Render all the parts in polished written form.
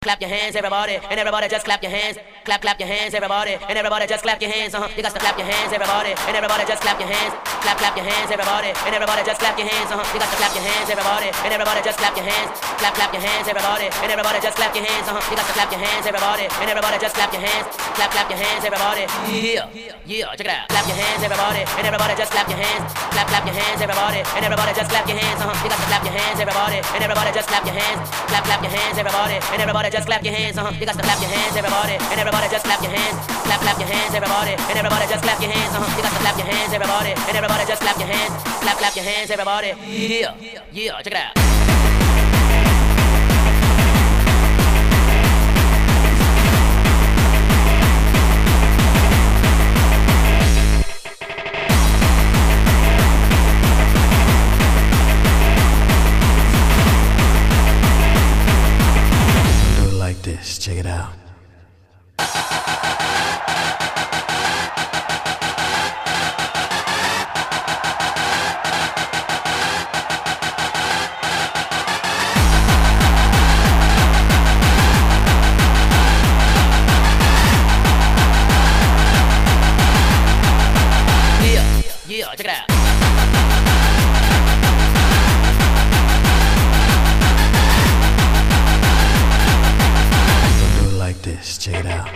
Clap your hands, everybody, and everybody just clap your hands. Clap your hands, everybody, and everybody just clap your hands. You got to clap your hands, everybody, and everybody just clap your hands. Clap your hands, everybody, and everybody just clap your hands. You got to clap your hands, everybody, and everybody just clap your hands. Clap your hands, everybody, and everybody just clap your hands. You got to clap your hands, everybody, and everybody just clap your hands. Clap your hands, everybody. Yeah, check it out. Clap your hands, everybody, and everybody just clap your hands. Clap your hands, everybody, and everybody just clap your hands. You got to clap your hands, everybody, and everybody just clap your hands. Clap your hands, everybody, and everybody just clap your hands. You got to clap your hands, everybody, and everybody just clap your hands. Clap your hands, everybody, and everybody just clap your hands. You got to clap your hands, everybody, and everybody just clap your hands. Clap your hands, everybody. Yeah, check it out. This, check it out. Yeah, check it out. This, check it out.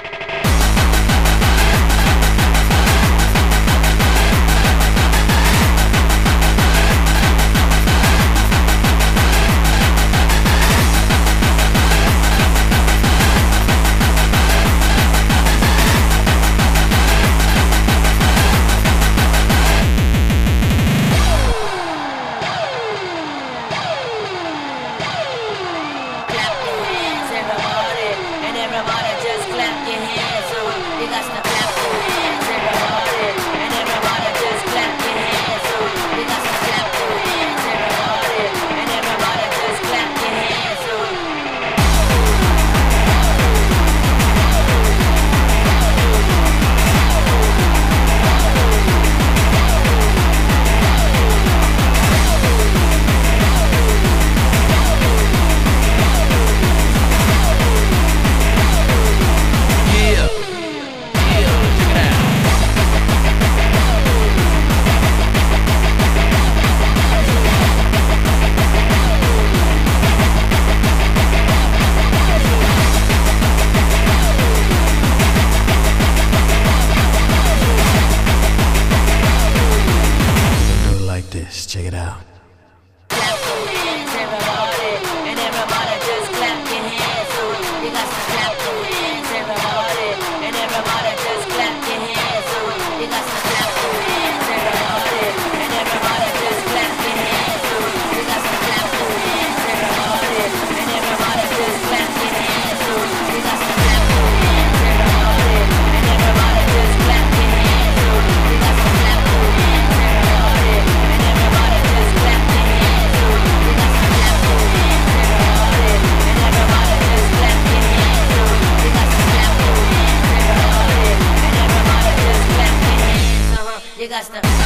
This, check it out. Clap your hands, everybody, and everybody just clap your hands. You got to clap your hands, everybody, and everybody just clap your hands. You got to clap your hands, everybody, and everybody just clap your hands. You got to clap your hands, everybody, and everybody just clap your hands. You got to clap your hands, everybody, and everybody just clap your hands. You got to clap your hands, everybody, and everybody just clap your hands. You got to clap your hands, everybody, and everybody just clap your hands. You got to clap your hands, everybody, and everybody just clap your hands. You got to